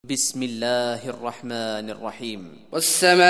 بسم الله الرحمن الرحيم. والسماء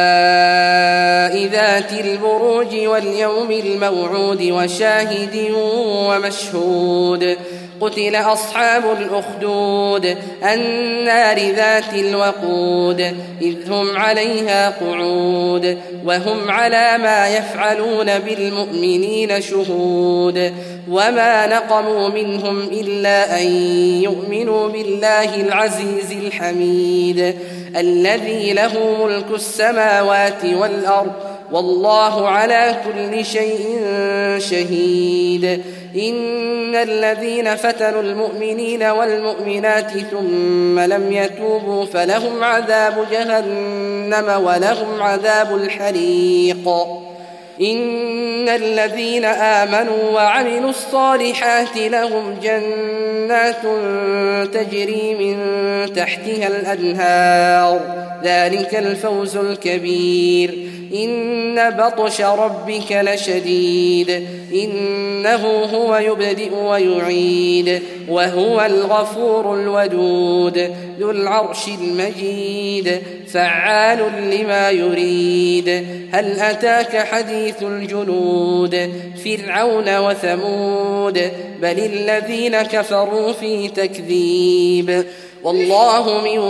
ذات البروج واليوم الموعود وشاهد ومشهود. قتل أصحاب الأخدود النار ذات الوقود إذ هم عليها قعود وهم على ما يفعلون بالمؤمنين شهود. وما نقموا منهم إلا أن يؤمنوا بالله العزيز الحميد الذي له ملك السماوات والأرض والله على كل شيء شهيد. إن الذين فتنوا المؤمنين والمؤمنات ثم لم يتوبوا فلهم عذاب جهنم ولهم عذاب الحريق. إن الذين آمنوا وعملوا الصالحات لهم جنات تجري من تحتها الأنهار ذلك الفوز الكبير. إن بطش ربك لشديد إنه هو يبدئ ويعيد وهو الغفور الودود ذو العرش المجيد فعال لما يريد. هل أتاك حديث الجنود فرعون وثمود بل الذين كفروا في تكذيب والله من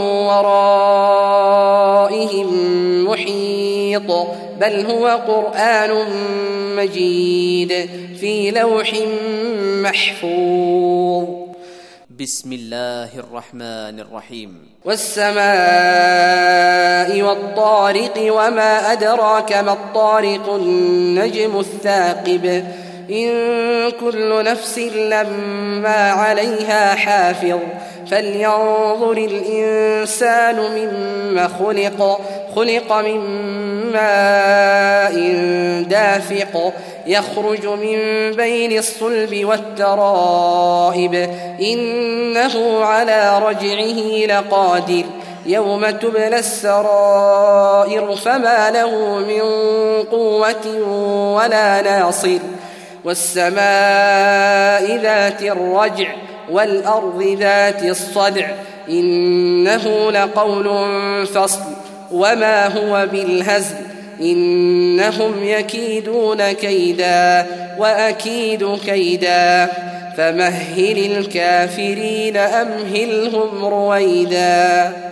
ورائهم محيط بل هو قرآن مجيد في لوح محفوظ. بسم الله الرحمن الرحيم. والسماء والطارق وما أدراك ما الطارق النجم الثاقب إن كل نفس لما عليها حافظ فلينظر الإنسان مما خلق من ماء دافق يخرج من بين الصلب والترائب إنه على رجعه لقادر يوم تبلى السرائر فما له من قوة ولا ناصر. والسماء ذات الرجع والأرض ذات الصدع إنه لقول فصل وما هو بالهزل إنهم يكيدون كيدا وأكيد كيدا فمهل الكافرين أمهلهم رويدا.